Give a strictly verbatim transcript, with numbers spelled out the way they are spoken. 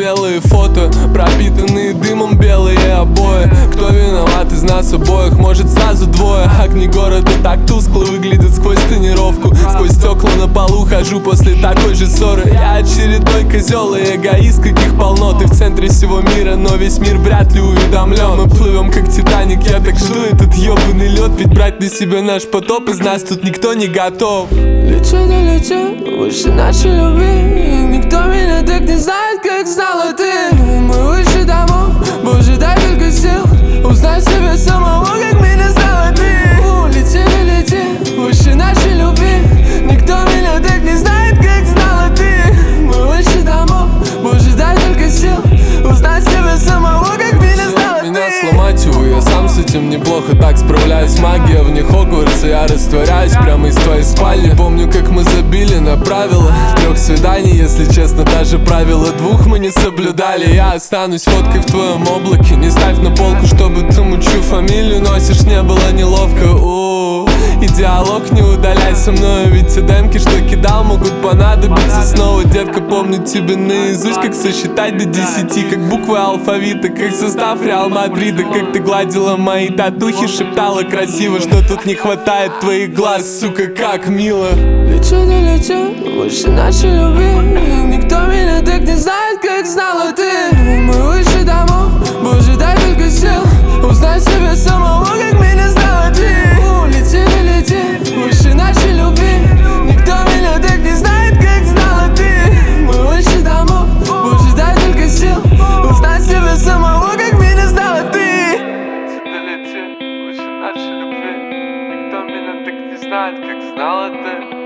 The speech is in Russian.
черно-белые фото, пропитанные дымом белые обои. Кто виноват из нас обоих? Может сразу двое. Огни города так тускло выглядят сквозь тонировку. Сквозь стекла на полу хожу после такой же ссоры. Я очередной козел и эгоист, каких полно. Ты в центре всего мира, но весь мир вряд ли уведомлен. Мы плывем как Титаник, я так жду этот ебаный лед. Ведь брать на себя наш потоп из нас тут никто не готов. Лечу да лечу, выше нашей любви. Никто меня так не знает, как знала ты. Мы выше домов, Боже, дай только сил узнать себя самого, как меня знала ты. Лети, лети, выше нашей любви. Никто меня так не знает, как знала ты. Мы выше домов, Боже, дай только сил узнать себя самого, как меня знала ты. Меня сломать, увы, я сам с этим неплохо так справляюсь. Магия вне Хогвартса, я растворяюсь прямо из твоей спальни. Помню, как мы забили на правила трех свиданий, если честно, даже правила двух мы не соблюдали. Я останусь фоткой в твоем облаке. Не ставь на полку, чтобы ты мучу фамилию носишь, не было неловко. У-у-у. И диалог не удаляй со мной, ведь те демки, что кидал, могут понадобиться снова. Детка, помню тебе наизусть, как сосчитать до десяти, как буквы алфавита, как состав Реал Мадрида. Как ты гладила мои татухи, шептала красиво, что тут не хватает твоих глаз, сука, как мило. Лечу да лечу, выше нашей любви. Никто меня так не знает, как знала ты. Мы выше домов, Боже, дай только сил узнать себя самого, как меня знала ты. Лети, лети, выше нашей любви. Никто меня так не знает, как знала ты. Мы выше домов, Боже, дай только сил узнать себя самого, как меня знала ты. Лети, да лети, выше нашей любви. Никто меня так не знает, как знала ты.